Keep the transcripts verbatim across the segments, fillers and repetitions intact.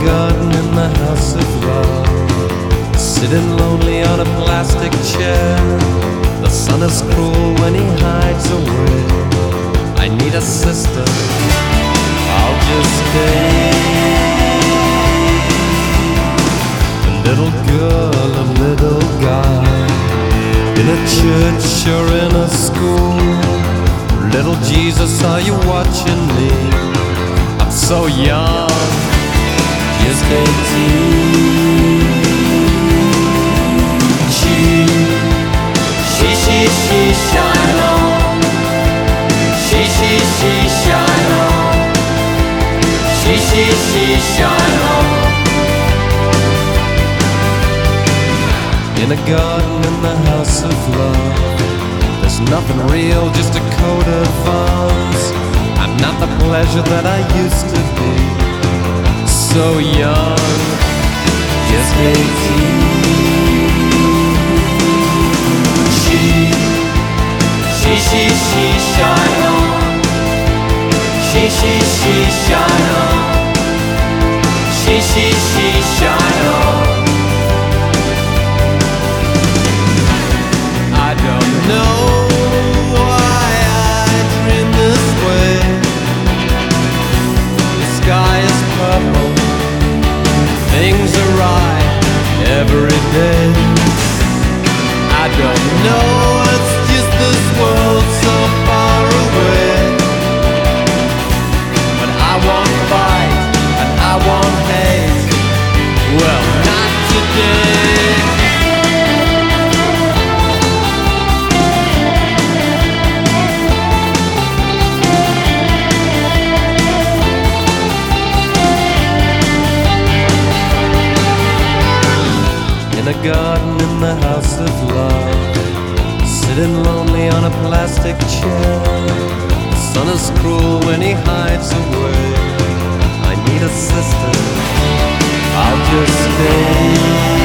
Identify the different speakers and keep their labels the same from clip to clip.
Speaker 1: garden in the house of love, sitting lonely on a plastic chair. The sun is cruel when he hides away. I need a sister, I'll just stay. A little girl, a little guy, in a church or in a school. Little Jesus, are you watching me? I'm so young, just eighteen. She, she, she, she, shine on. She, she, she, shine on. She, she, she, shine on. In a garden in the house of love, there's nothing real, just a coat of arms. I'm not the pleasure that I used to be. So young, just eighteen. She, she, she, she, shine on. She, she, she, shine on. She, she, she, shine on. I don't know why I dream this way. The sky is purple, things are right every day. I don't know, it's just this world so far away. But I want fight and I want hate. Well, not today. In a garden in the house of love, sitting lonely on a plastic chair. The sun is cruel when he hides away. I need a sister, I'll just stay.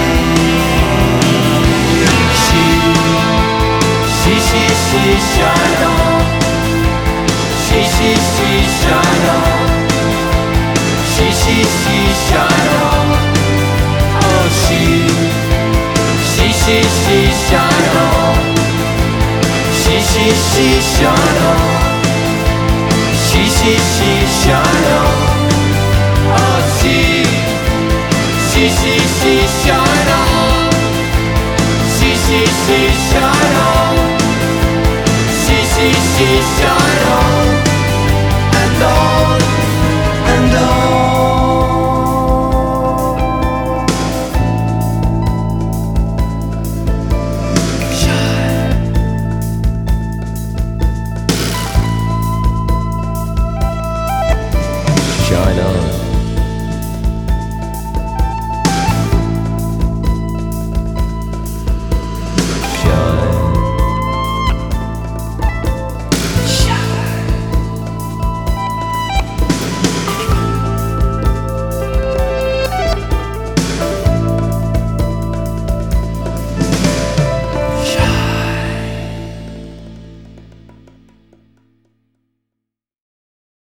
Speaker 1: She, she, she, she, shine on. She, she, she, shine on. She, she, she, shine on. Oh, she, she, she, she, shine on. She, she, she, shine on. She, she, she, shine on. Oh, she, she, she, she, shine on. She, she, she, shine on. She, she, she, shine on. And all